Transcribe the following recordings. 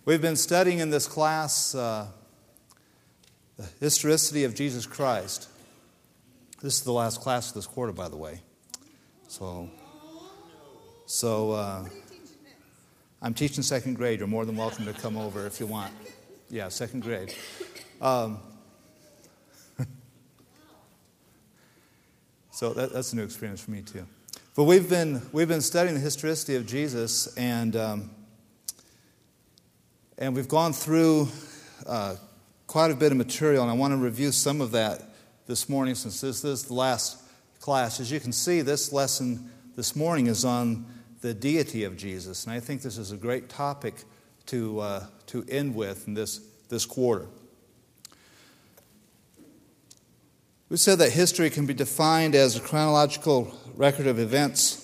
We've been studying in this class the historicity of Jesus Christ. This is the last class of this quarter, by the way. So I'm teaching second grade. You're more than welcome to come over if you want. Yeah, second grade. So that's a new experience for me too. But we've been studying the historicity of Jesus, and we've gone through quite a bit of material, and I want to review some of that this morning since this is the last class. As you can see, this lesson this morning is on the deity of Jesus, and I think this is a great topic to end with in this quarter. We said that history can be defined as a chronological record of events,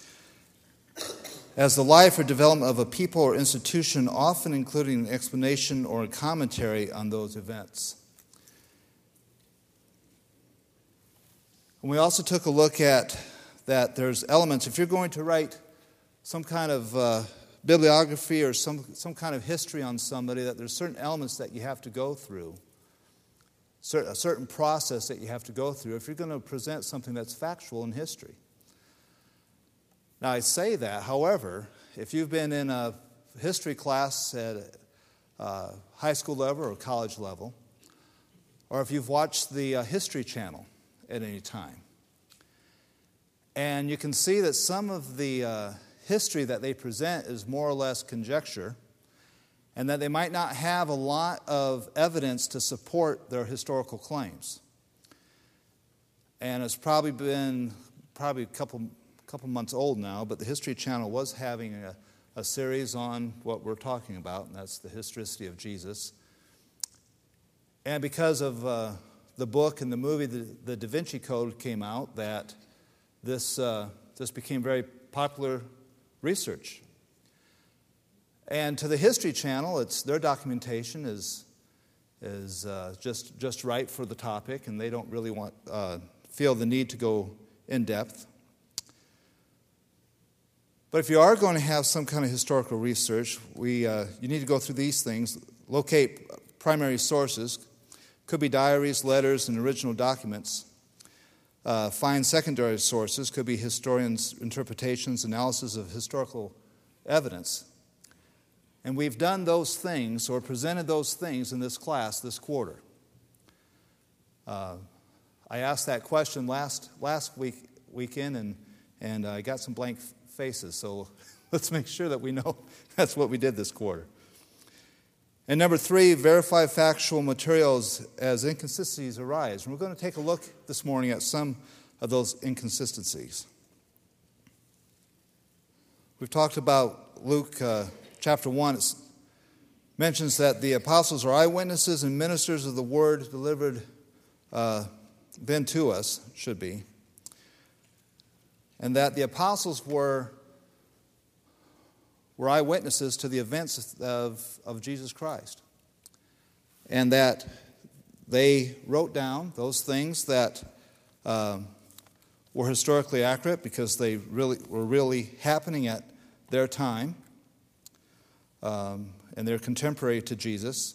as the life or development of a people or institution, often including an explanation or a commentary on those events. And we also took a look at that there's elements. If you're going to write some kind of bibliography or some kind of history on somebody, that there's certain elements that you have to go through, a certain process that you have to go through if you're going to present something that's factual in history. Now, I say that, however, if you've been in a history class at high school level or college level, or if you've watched the History Channel at any time, and you can see that some of the history that they present is more or less conjecture, and that they might not have a lot of evidence to support their historical claims. And it's probably been a couple months old now, but the History Channel was having a series on what we're talking about, and that's the historicity of Jesus. And because of the book and the movie, the Da Vinci Code came out, that this became very popular research. And to the History Channel, their documentation is just right for the topic, and they don't really feel the need to go in depth. But if you are going to have some kind of historical research, you need to go through these things. Locate primary sources. Could be diaries, letters, and original documents. Find secondary sources. Could be historians' interpretations, analysis of historical evidence. And we've done those things, or presented those things in this class this quarter. I asked that question last weekend, and I got some blank faces, so let's make sure that we know that's what we did this quarter. And number 3, verify factual materials as inconsistencies arise. And we're going to take a look this morning at some of those inconsistencies. We've talked about Luke chapter 1. It mentions that the apostles are eyewitnesses and ministers of the word delivered then to us, should be. And that the apostles were eyewitnesses to the events of Jesus Christ. And that they wrote down those things that were historically accurate because they were really happening at their time, and they're contemporary to Jesus.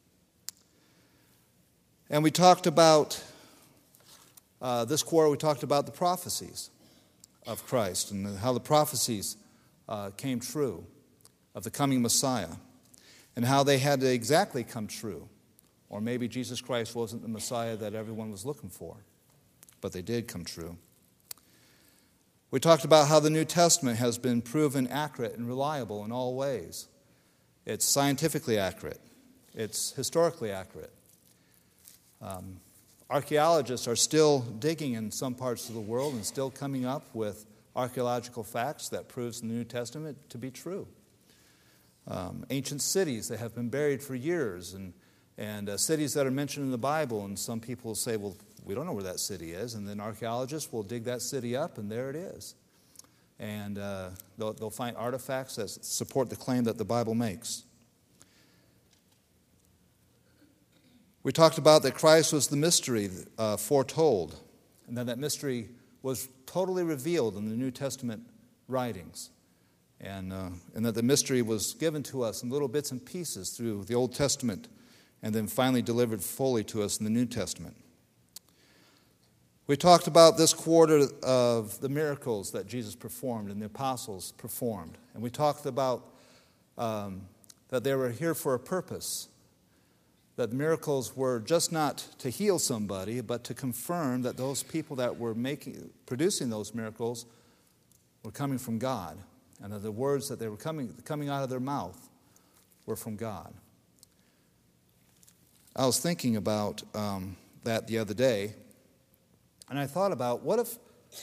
And we talked about, this quarter, we talked about the prophecies of Christ and how the prophecies came true of the coming Messiah and how they had to exactly come true. Or maybe Jesus Christ wasn't the Messiah that everyone was looking for, but they did come true. We talked about how the New Testament has been proven accurate and reliable in all ways. It's scientifically accurate. It's historically accurate. Archaeologists are still digging in some parts of the world and still coming up with archaeological facts that proves the New Testament to be true. Ancient cities that have been buried for years, and cities that are mentioned in the Bible, and some people say, well, we don't know where that city is, and then archaeologists will dig that city up, and there it is. And they'll find artifacts that support the claim that the Bible makes. We talked about that Christ was the mystery foretold, and that mystery was totally revealed in the New Testament writings. and that the mystery was given to us in little bits and pieces through the Old Testament and then finally delivered fully to us in the New Testament. We talked about this quarter of the miracles that Jesus performed and the apostles performed. And we talked about that they were here for a purpose, that the miracles were just not to heal somebody, but to confirm that those people that were producing those miracles were coming from God, and that the words that they were coming out of their mouth were from God. I was thinking about that the other day, and I thought about what if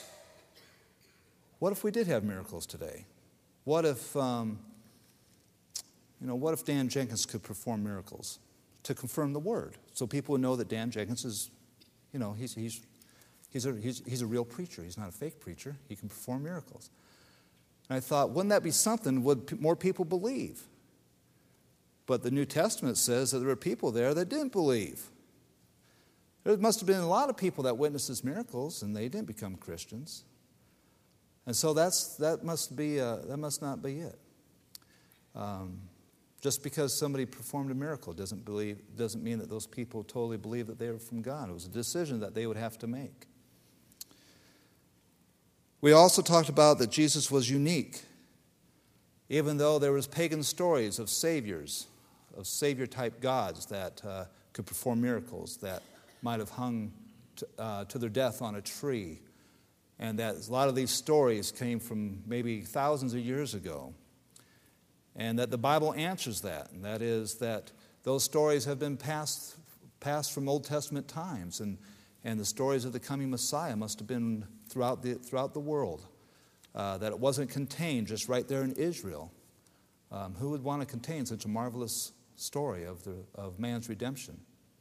we did have miracles today? What if Dan Jenkins could perform miracles to confirm the word, so people would know that Dan Jenkins is, he's a real preacher. He's not a fake preacher. He can perform miracles. And I thought, wouldn't that be something? Would more people believe? But the New Testament says that there were people there that didn't believe. There must have been a lot of people that witnessed his miracles, and they didn't become Christians. And so that must not be it. Just because somebody performed a miracle doesn't mean that those people totally believe that they were from God. It was a decision that they would have to make. We also talked about that Jesus was unique, even though there was pagan stories of saviors, of savior-type gods that could perform miracles, that might have hung to their death on a tree, and that a lot of these stories came from maybe thousands of years ago. And that the Bible answers that, and that is that those stories have been passed from Old Testament times, and the stories of the coming Messiah must have been throughout the world, that it wasn't contained just right there in Israel. Who would want to contain such a marvelous story of man's redemption?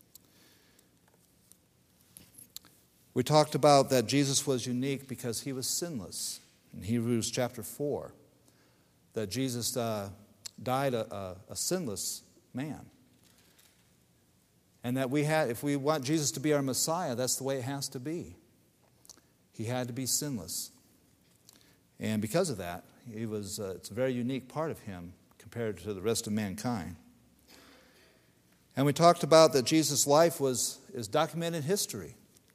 We talked about that Jesus was unique because he was sinless in Hebrews chapter 4. That Jesus died a sinless man. And that if we want Jesus to be our Messiah, that's the way it has to be. He had to be sinless. And because of that, it's a very unique part of him compared to the rest of mankind. And we talked about that Jesus' life is documented history.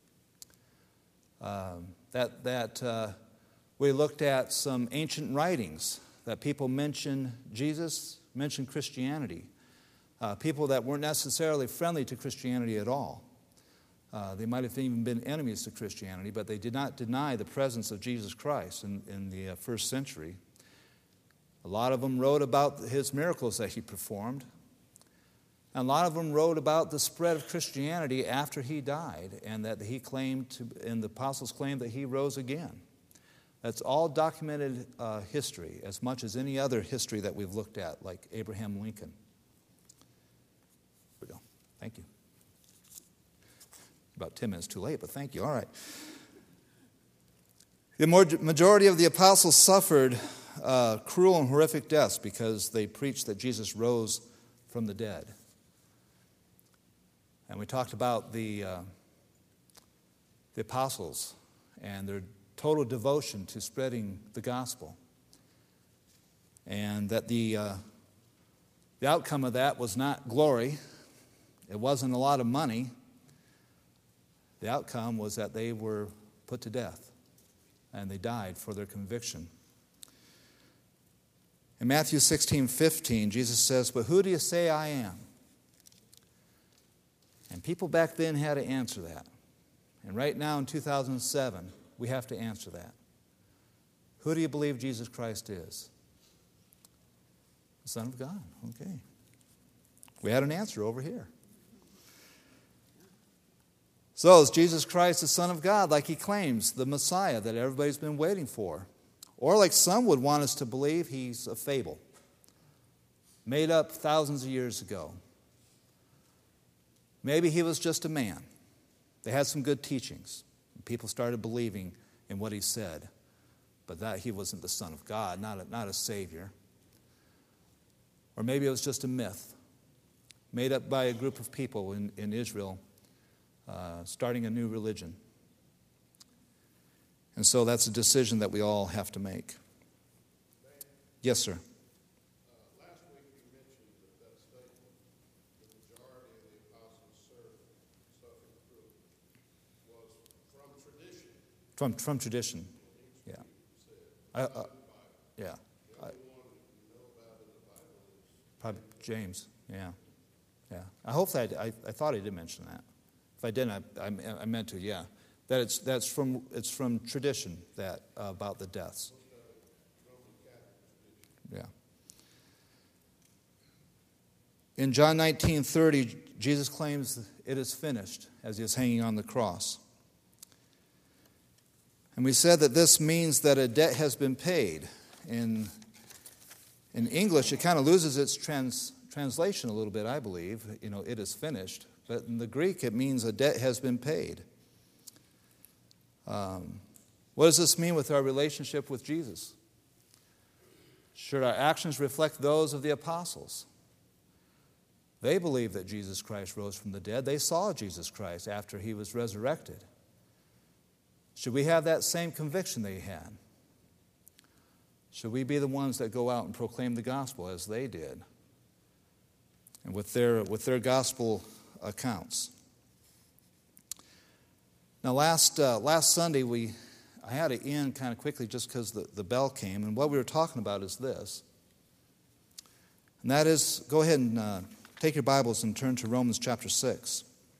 We looked at some ancient writings that people mention Jesus, mention Christianity. People that weren't necessarily friendly to Christianity at all. They might have even been enemies to Christianity, but they did not deny the presence of Jesus Christ in the first century. A lot of them wrote about his miracles that he performed. And a lot of them wrote about the spread of Christianity after he died, and that and the apostles claimed that he rose again. That's all documented history, as much as any other history that we've looked at, like Abraham Lincoln. There we go. Thank you. About 10 minutes too late, but thank you. All right. The majority of the apostles suffered cruel and horrific deaths because they preached that Jesus rose from the dead. And we talked about the apostles and their total devotion to spreading the gospel. And that the outcome of that was not glory. It wasn't a lot of money. The outcome was that they were put to death, and they died for their conviction. In Matthew 16:15, Jesus says, "But who do you say I am?" And people back then had to answer that. And right now in 2007, we have to answer that. Who do you believe Jesus Christ is? The Son of God. Okay. We had an answer over here. So is Jesus Christ the Son of God, like he claims, the Messiah that everybody's been waiting for? Or like some would want us to believe, he's a fable, made up thousands of years ago. Maybe he was just a man. They had some good teachings. People started believing in what he said, but that he wasn't the Son of God, not a Savior. Or maybe it was just a myth made up by a group of people in Israel starting a new religion. And so that's a decision that we all have to make. Yes, sir. Last week you mentioned that statement, the majority of the apostles served suffering through, was from tradition. From tradition. Yeah. Yeah. The only one that you know about in the Bible is Probably James. Yeah. Yeah. I hope that I thought I did mention that. If I didn't, I meant to. Yeah. It's from tradition that about the deaths. Yeah. In John 19:30, Jesus claims it is finished as he is hanging on the cross. And we said that this means that a debt has been paid. In English, it kind of loses its translation a little bit, I believe. It is finished. But in the Greek, it means a debt has been paid. What does this mean with our relationship with Jesus? Should our actions reflect those of the apostles? They believed that Jesus Christ rose from the dead. They saw Jesus Christ after he was resurrected. Should we have that same conviction they had? Should we be the ones that go out and proclaim the gospel as they did? And with their gospel accounts. Now last Sunday I had to end kind of quickly just because the bell came, and what we were talking about is this. And that is, go ahead and take your Bibles and turn to Romans chapter 6.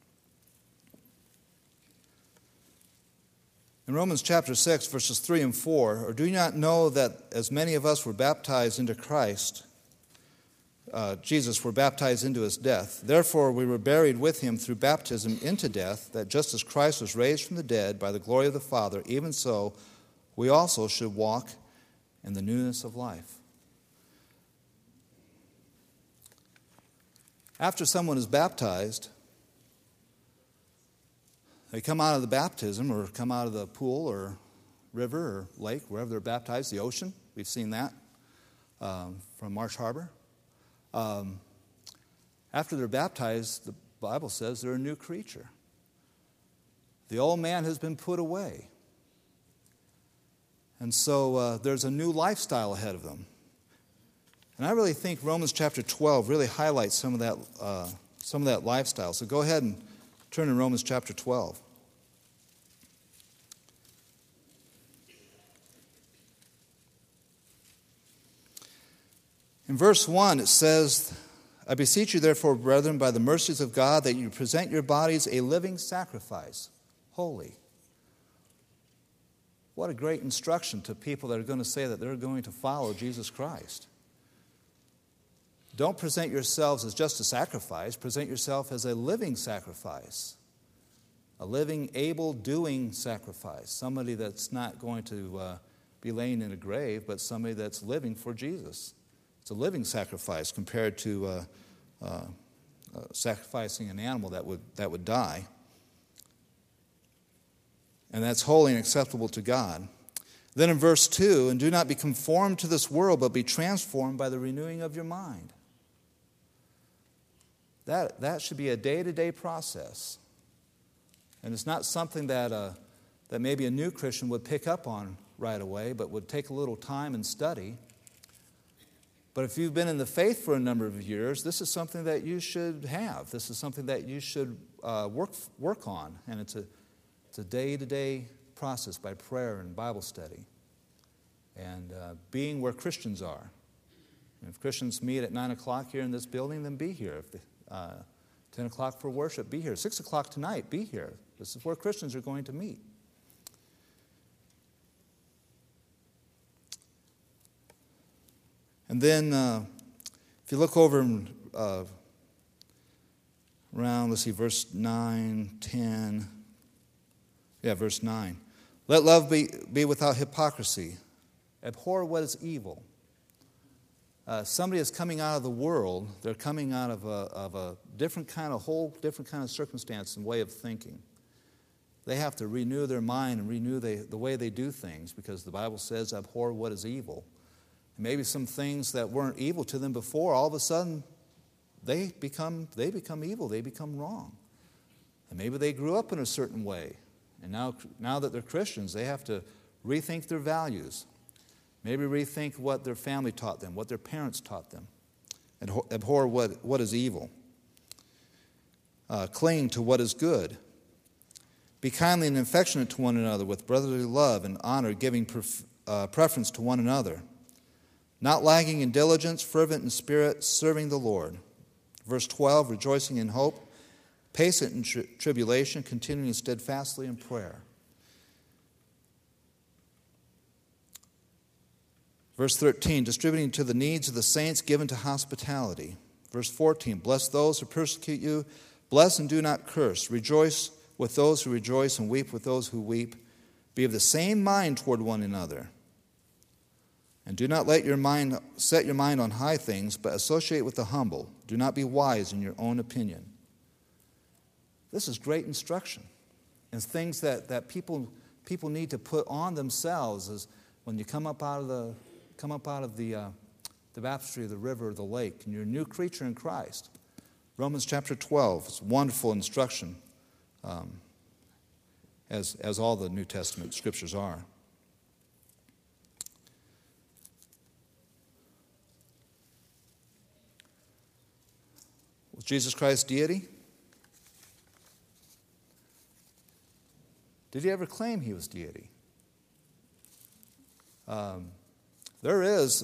In Romans chapter 6, verses 3 and 4, or do you not know that as many of us were baptized into Christ, Jesus were baptized into his death. Therefore we were buried with him through baptism into death, that just as Christ was raised from the dead by the glory of the Father, even so we also should walk in the newness of life. After someone is baptized, they come out of the baptism or come out of the pool or river or lake, wherever they're baptized, the ocean. We've seen that from Marsh Harbor. After they're baptized, the Bible says they're a new creature. The old man has been put away. And so there's a new lifestyle ahead of them. And I really think Romans chapter 12 really highlights some of that lifestyle. So go ahead and turn to Romans chapter 12. In verse 1, it says, I beseech you, therefore, brethren, by the mercies of God, that you present your bodies a living sacrifice, holy. What a great instruction to people that are going to say that they're going to follow Jesus Christ. Don't present yourselves as just a sacrifice. Present yourself as a living sacrifice. A living, able, doing sacrifice. Somebody that's not going to be laying in a grave, but somebody that's living for Jesus. It's a living sacrifice compared to sacrificing an animal that would die. And that's holy and acceptable to God. Then in verse 2, and do not be conformed to this world, but be transformed by the renewing of your mind. That should be a day-to-day process. And it's not something that maybe a new Christian would pick up on right away, but would take a little time and study. But if you've been in the faith for a number of years, this is something that you should have. This is something that you should work on. And it's a day-to-day process by prayer and Bible study. And being where Christians are. And if Christians meet at 9 o'clock here in this building, then be here. If 10 o'clock for worship, be here. 6 o'clock tonight, be here. This is where Christians are going to meet. And then, if you look over around, let's see, verse 9, 10. Yeah, verse 9. Let love be without hypocrisy. Abhor what is evil. Somebody is coming out of the world. They're coming out of a different kind of circumstance and way of thinking. They have to renew their mind and renew the way they do things, because the Bible says, abhor what is evil. And maybe some things that weren't evil to them before, all of a sudden, they become evil. They become wrong. And maybe they grew up in a certain way. And now that they're Christians, they have to rethink their values. Maybe rethink what their family taught them, what their parents taught them. And abhor what is evil. Cling to what is good. Be kindly and affectionate to one another with brotherly love and honor, giving preference to one another. Not lagging in diligence, fervent in spirit, serving the Lord. Verse 12, rejoicing in hope, patient in tribulation, continuing steadfastly in prayer. Verse 13, distributing to the needs of the saints, given to hospitality. Verse 14, bless those who persecute you, bless and do not curse. Rejoice with those who rejoice and weep with those who weep. Be of the same mind toward one another. And do not set your mind on high things, but associate with the humble. Do not be wise in your own opinion. This is great instruction. And things that people need to put on themselves is when you come up out of the baptistry of the river or the lake, and you're a new creature in Christ. Romans chapter 12 is wonderful instruction, as all the New Testament scriptures are. Was Jesus Christ deity? Did he ever claim he was deity? There is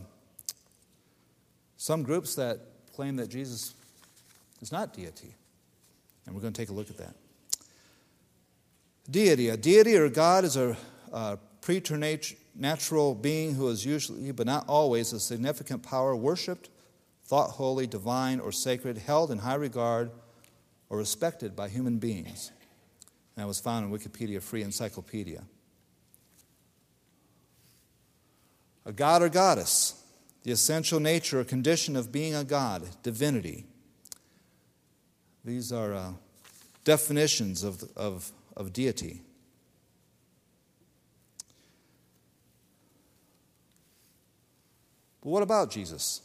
some groups that claim that Jesus is not deity, and we're going to take a look at that. Deity. A deity or God is a preternatural being who is usually, but not always, a significant power worshipped, thought holy, divine, or sacred, held in high regard, or respected by human beings. And that was found in Wikipedia Free Encyclopedia. A god or goddess, the essential nature or condition of being a god, divinity. These are definitions of deity. But what about Jesus?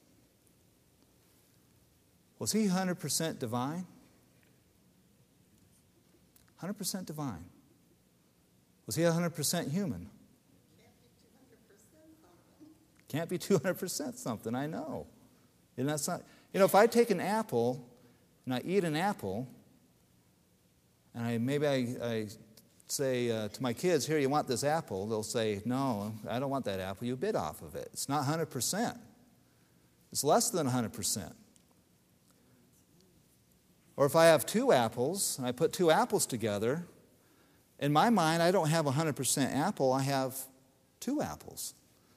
Was he 100% divine? 100% divine. Was he 100% human? Can't be 200% something, I know. And that's not, if I take an apple and I eat an apple, and I say to my kids, here, you want this apple? They'll say, no, I don't want that apple. You bit off of it. It's not 100%. It's less than 100%. Or if I have two apples, and I put two apples together, in my mind, I don't have 100% apple, I have two apples.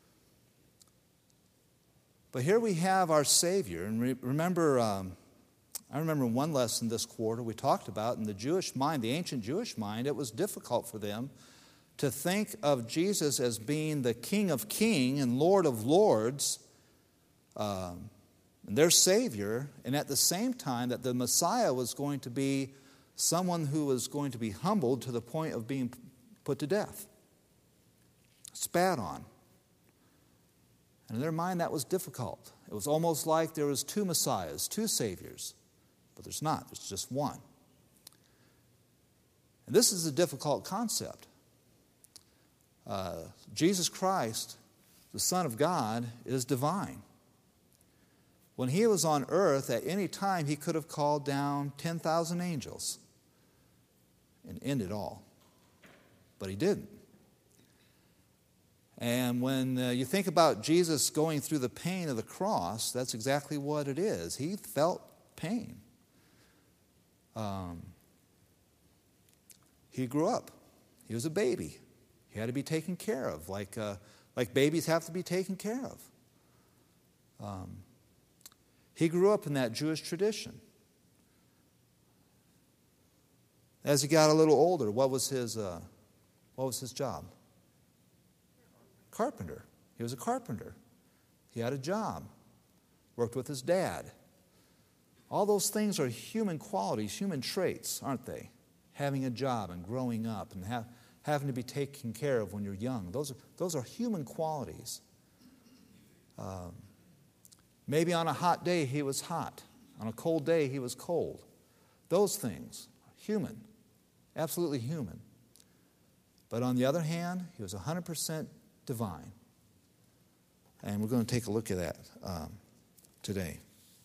But here we have our Savior, and remember, I remember one lesson this quarter we talked about in the Jewish mind, the ancient Jewish mind, it was difficult for them to think of Jesus as being the King of Kings and Lord of Lords, and their Savior, and at the same time that the Messiah was going to be someone who was going to be humbled to the point of being put to death, spat on. And in their mind, that was difficult. It was almost like there was two Messiahs, two Saviors. But there's not. There's just one. And this is a difficult concept. Jesus Christ, the Son of God, is divine. When he was on earth, at any time, he could have called down 10,000 angels and ended all. But he didn't. And when you think about Jesus going through the pain of the cross, that's exactly what it is. He felt pain. He grew up. He was a baby. He had to be taken care of, like babies have to be taken care of. He grew up in that Jewish tradition. As he got a little older, what was his job? Carpenter. He was a carpenter. He had a job. Worked with his dad. All those things are human qualities, human traits, aren't they? Having a job and growing up and having to be taken care of when you're young. Those are human qualities. Maybe on a hot day he was hot. On a cold day he was cold. Those things, human, absolutely human. But on the other hand, he was 100% divine. And we're going to take a look at that today.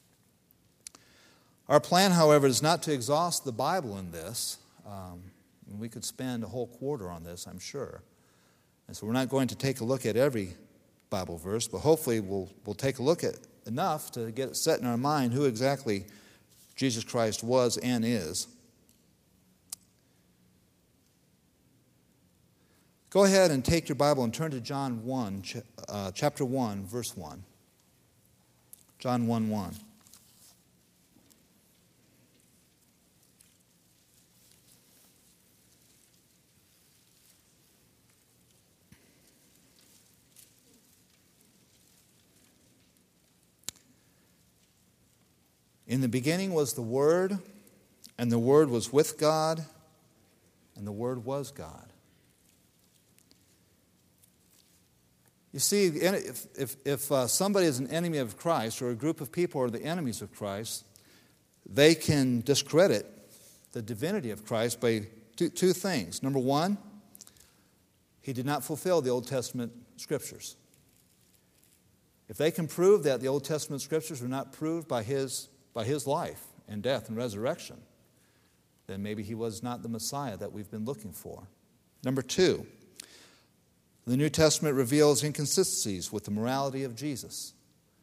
Our plan, however, is not to exhaust the Bible in this. We could spend a whole quarter on this, I'm sure. And so we're not going to take a look at every Bible verse, but hopefully we'll take a look at enough to get it set in our mind who exactly Jesus Christ was and is. Go ahead and take your Bible and turn to John 1, chapter 1, verse 1. John 1:1. In the beginning was the Word, and the Word was with God, and the Word was God. You see, if somebody is an enemy of Christ, or a group of people are the enemies of Christ, they can discredit the divinity of Christ by two things. Number one, he did not fulfill the Old Testament Scriptures. If they can prove that the Old Testament Scriptures were not proved by his life and death and resurrection, then maybe he was not the Messiah that we've been looking for. Number two, the New Testament reveals inconsistencies with the morality of Jesus.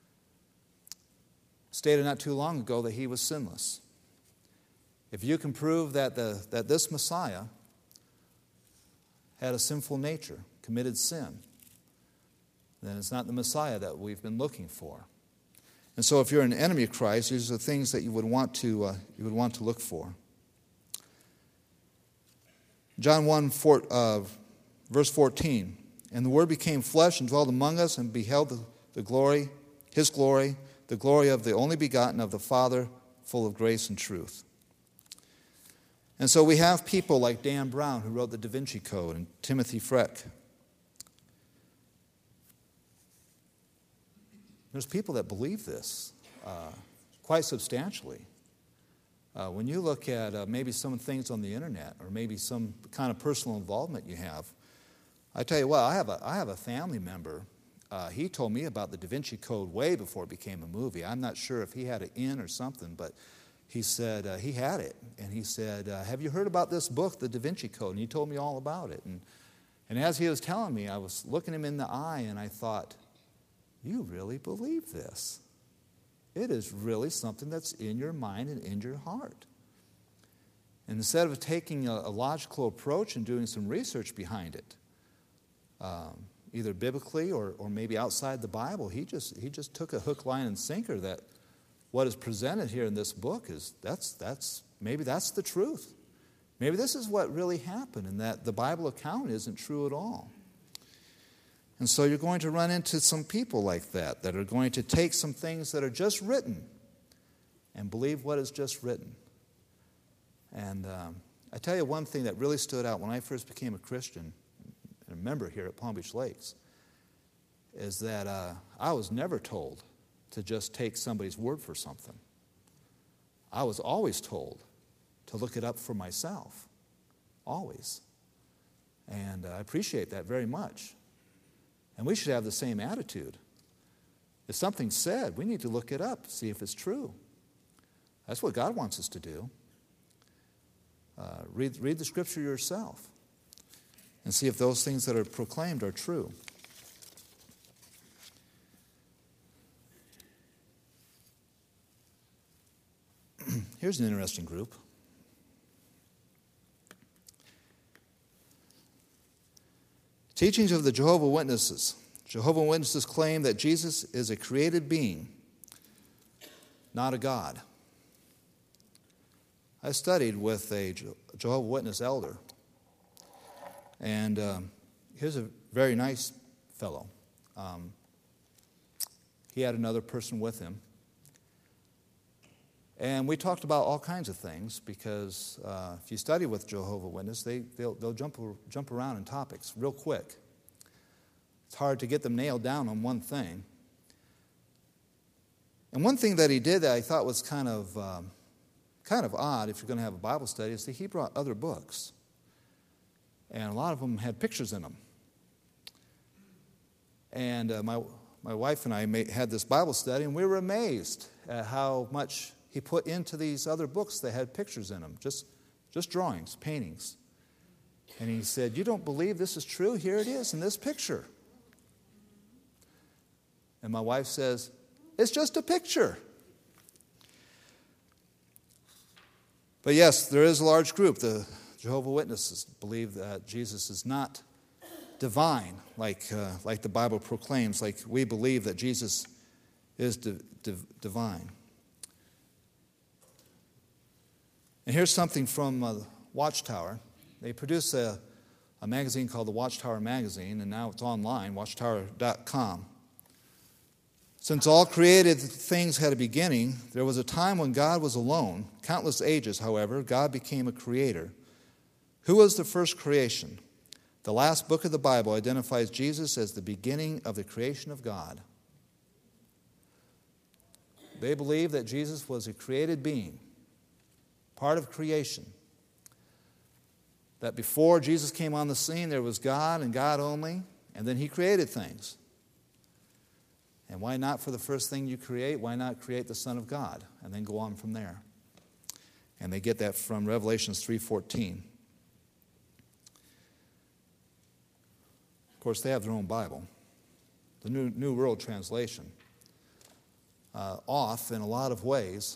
Stated not too long ago that he was sinless. If you can prove that this Messiah had a sinful nature, committed sin, then it's not the Messiah that we've been looking for. And so if you're an enemy of Christ, these are the things that you would want to look for. John 1, verse 14. And the Word became flesh and dwelt among us, and beheld the glory, His glory, the glory of the only begotten of the Father, full of grace and truth. And so we have people like Dan Brown, who wrote the Da Vinci Code, and Timothy Freck. There's people that believe this quite substantially. When you look at maybe some things on the internet, or maybe some kind of personal involvement you have, I tell you what, I have a family member. He told me about the Da Vinci Code way before it became a movie. I'm not sure if he had it in or something, but he said he had it. And he said, have you heard about this book, the Da Vinci Code? And he told me all about it. And as he was telling me, I was looking him in the eye, and I thought, you really believe this? It is really something that's in your mind and in your heart. And instead of taking a logical approach and doing some research behind it, either biblically or maybe outside the Bible, he just took a hook, line, and sinker that what is presented here in this book is maybe that's the truth. Maybe this is what really happened, and that the Bible account isn't true at all. And so you're going to run into some people like that are going to take some things that are just written and believe what is just written. And I tell you one thing that really stood out when I first became a Christian, and a member here at Palm Beach Lakes, is that I was never told to just take somebody's word for something. I was always told to look it up for myself. Always. And I appreciate that very much. And we should have the same attitude. If something's said, we need to look it up, see if it's true. That's what God wants us to do. Read the Scripture yourself and see if those things that are proclaimed are true. Here's an interesting group. Teachings of the Jehovah's Witnesses. Jehovah's Witnesses claim that Jesus is a created being, not a God. I studied with a Jehovah's Witness elder, and here's a very nice fellow. He had another person with him, and we talked about all kinds of things, because if you study with Jehovah's Witnesses, they'll jump around in topics real quick. It's hard to get them nailed down on one thing. And one thing that he did that I thought was kind of odd, if you're going to have a Bible study, is that he brought other books. And a lot of them had pictures in them. And my my wife and I had this Bible study, and we were amazed at how much he put into these other books that had pictures in them, just drawings, paintings. And he said, "You don't believe this is true? Here it is in this picture." And my wife says, "It's just a picture." But yes, there is a large group. The Jehovah's Witnesses believe that Jesus is not divine, like the Bible proclaims, like we believe that Jesus is divine. And here's something from Watchtower. They produce a magazine called the Watchtower Magazine, and now it's online, watchtower.com. Since all created things had a beginning, there was a time when God was alone. Countless ages, however, God became a creator. Who was the first creation? The last book of the Bible identifies Jesus as the beginning of the creation of God. They believe that Jesus was a created being, part of creation. That before Jesus came on the scene, there was God and God only, and then he created things. And why not for the first thing you create? Why not create the Son of God? And then go on from there. And they get that from Revelation 3:14. Of course, they have their own Bible. The New World Translation. Off in a lot of ways.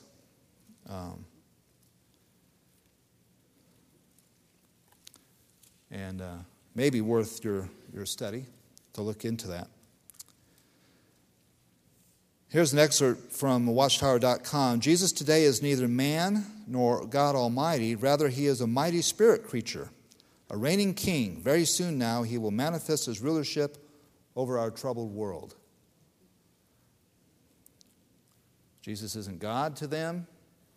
And maybe worth your study to look into that. Here's an excerpt from watchtower.com. Jesus today is neither man nor God Almighty. Rather, he is a mighty spirit creature, a reigning king. Very soon now, he will manifest his rulership over our troubled world. Jesus isn't God to them,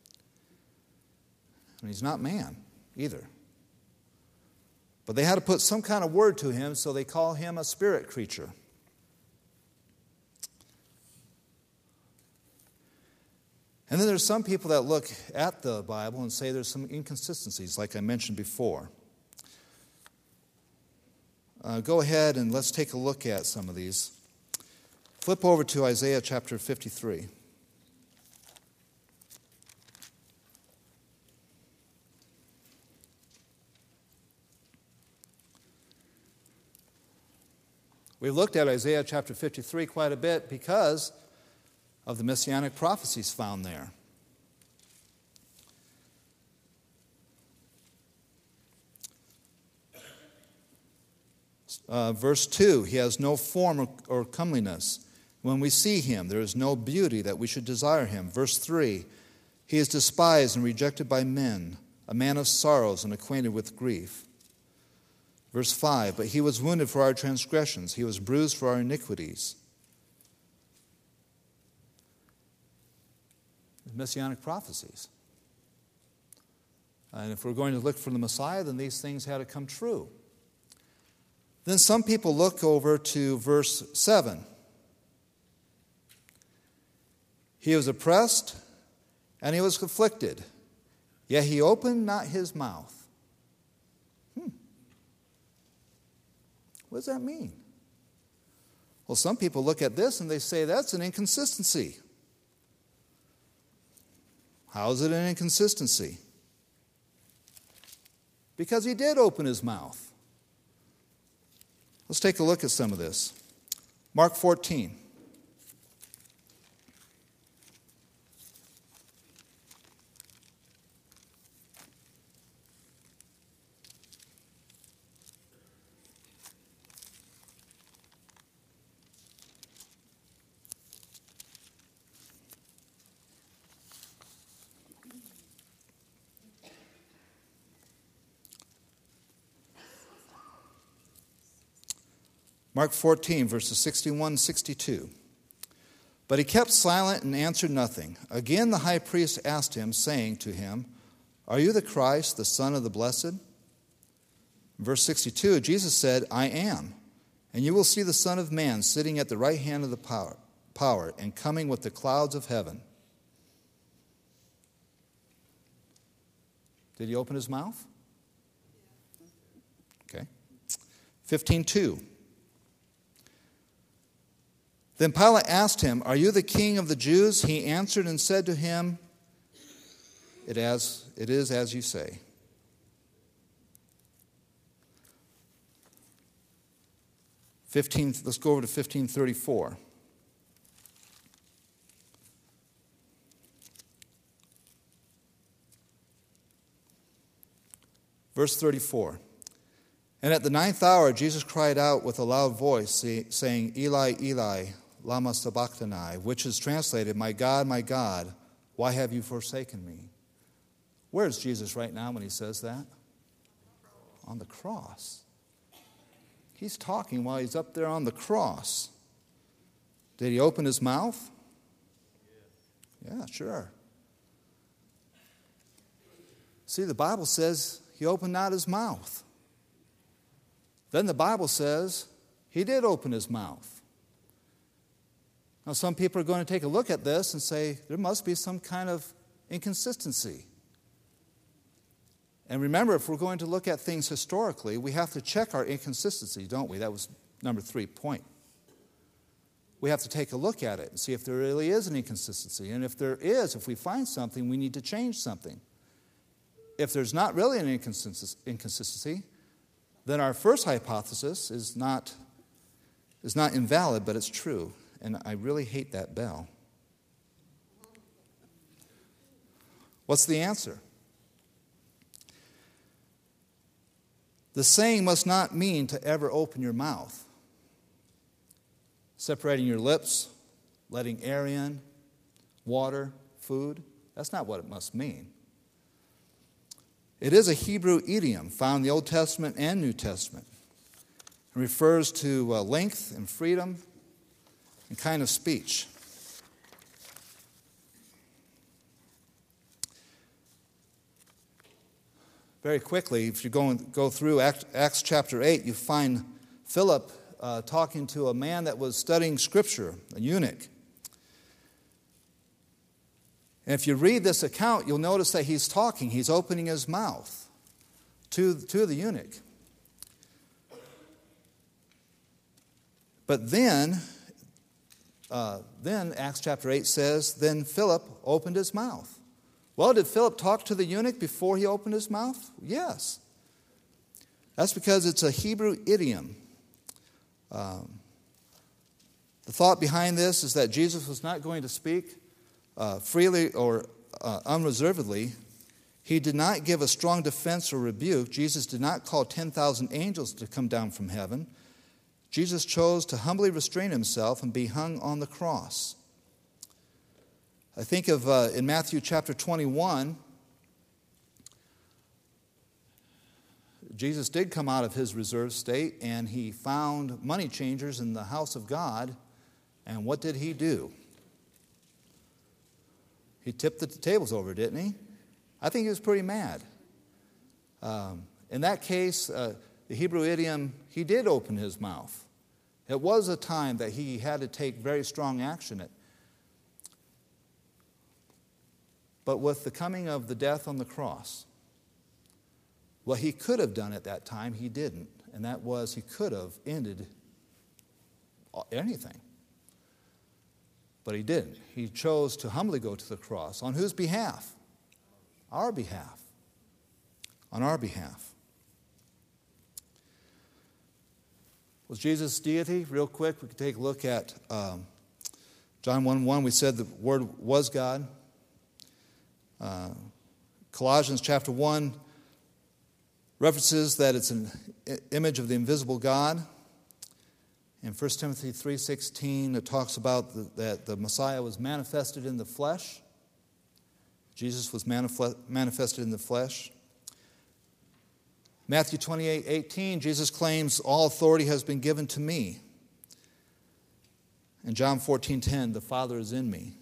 and he's not man either. But they had to put some kind of word to him, so they call him a spirit creature. And then there's some people that look at the Bible and say there's some inconsistencies, like I mentioned before. Go ahead and let's take a look at some of these. Flip over to Isaiah chapter 53. We've looked at Isaiah chapter 53 quite a bit because of the messianic prophecies found there. Verse 2, he has no form or comeliness. When we see him, there is no beauty that we should desire him. Verse 3, he is despised and rejected by men, a man of sorrows and acquainted with grief. Verse 5, but he was wounded for our transgressions, he was bruised for our iniquities. Messianic prophecies. And if we're going to look for the Messiah, then these things had to come true. Then some people look over to verse 7. He was oppressed and he was afflicted, yet he opened not his mouth. What does that mean? Well, some people look at this and they say that's an inconsistency. How is it an inconsistency? Because he did open his mouth. Let's take a look at some of this. Mark 14. Mark 14, verses 61 and 62. But he kept silent and answered nothing. Again the high priest asked him, saying to him, are you the Christ, the Son of the Blessed? Verse 62, Jesus said, I am. And you will see the Son of Man sitting at the right hand of the power and coming with the clouds of heaven. Did he open his mouth? Okay. 15:2. Then Pilate asked him, "Are you the king of the Jews?" He answered and said to him, It is as you say. Let's go over to 1534. Verse 34. And at the 9th hour, Jesus cried out with a loud voice, saying, Eli, Eli, lama sabachthani, which is translated, my God, why have you forsaken me? Where is Jesus right now when he says that? On the cross. He's talking while he's up there on the cross. Did he open his mouth? Yeah, sure. See, the Bible says he opened not his mouth. Then the Bible says he did open his mouth. Now, some people are going to take a look at this and say, there must be some kind of inconsistency. And remember, if we're going to look at things historically, we have to check our inconsistency, don't we? That was number 3 point. We have to take a look at it and see if there really is an inconsistency. And if there is, if we find something, we need to change something. If there's not really an inconsistency, then our first hypothesis is not invalid, but it's true. And I really hate that bell. What's the answer? The saying must not mean to ever open your mouth. Separating your lips, letting air in, water, food. That's not what it must mean. It is a Hebrew idiom found in the Old Testament and New Testament. It refers to length and freedom and kind of speech. Very quickly, if you go through Acts chapter 8, you find Philip talking to a man that was studying Scripture, a eunuch. And if you read this account, you'll notice that he's opening his mouth to the eunuch. But then Acts chapter 8 says, then Philip opened his mouth. Well, did Philip talk to the eunuch before he opened his mouth? Yes. That's because it's a Hebrew idiom. The thought behind this is that Jesus was not going to speak freely or unreservedly. He did not give a strong defense or rebuke. Jesus did not call 10,000 angels to come down from heaven. Jesus chose to humbly restrain himself and be hung on the cross. I think of in Matthew chapter 21, Jesus did come out of his reserved state and he found money changers in the house of God. And what did he do? He tipped the tables over, didn't he? I think he was pretty mad. In that case, the Hebrew idiom, he did open his mouth. It was a time that he had to take very strong action. But with the coming of the death on the cross, what he could have done at that time, he didn't. And that was he could have ended anything. But he didn't. He chose to humbly go to the cross. On whose behalf? Our behalf. On our behalf. Was Jesus deity? Real quick, we could take a look at John 1:1. We said the Word was God. Colossians chapter 1 references that it's an image of the invisible God. In 1 Timothy 3:16, it talks about that the Messiah was manifested in the flesh. Jesus was manifested in the flesh. Matthew 28:18, Jesus claims, all authority has been given to me. And John 14:10, the Father is in me.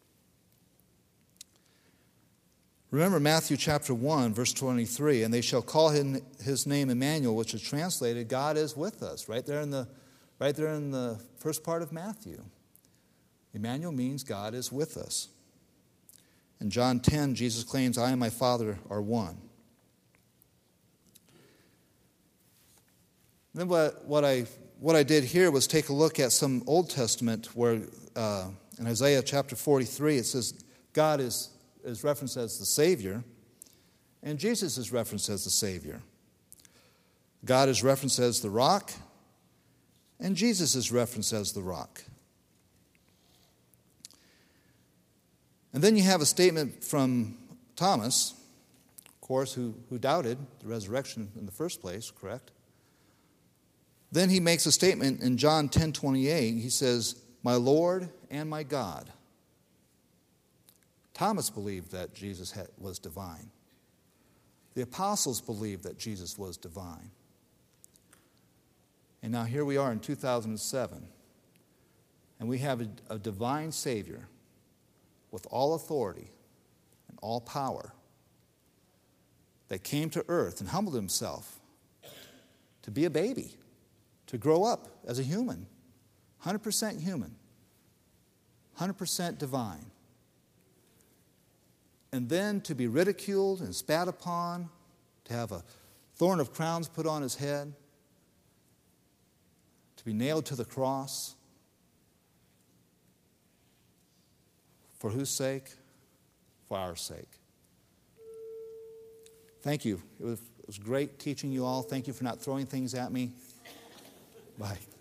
Remember Matthew chapter 1, verse 23, and they shall call his name Emmanuel, which is translated, God is with us, right there in the first part of Matthew. Emmanuel means God is with us. In John 10, Jesus claims, I and my Father are one. Then what I what I did here was take a look at some Old Testament where in Isaiah chapter 43 it says God is referenced as the Savior, and Jesus is referenced as the Savior. God is referenced as the rock, and Jesus is referenced as the rock. And then you have a statement from Thomas, of course, who doubted the resurrection in the first place, correct? Then he makes a statement in John 10:28. He says, "My Lord and my God." Thomas believed that Jesus was divine. The apostles believed that Jesus was divine. And now here we are in 2007, and we have a divine Savior with all authority and all power that came to earth and humbled himself to be a baby, to grow up as a human, 100% human, 100% divine, and then to be ridiculed and spat upon, to have a thorn of crowns put on his head, to be nailed to the cross. For whose sake? For our sake. Thank you. It was great teaching you all. Thank you for not throwing things at me. Bye.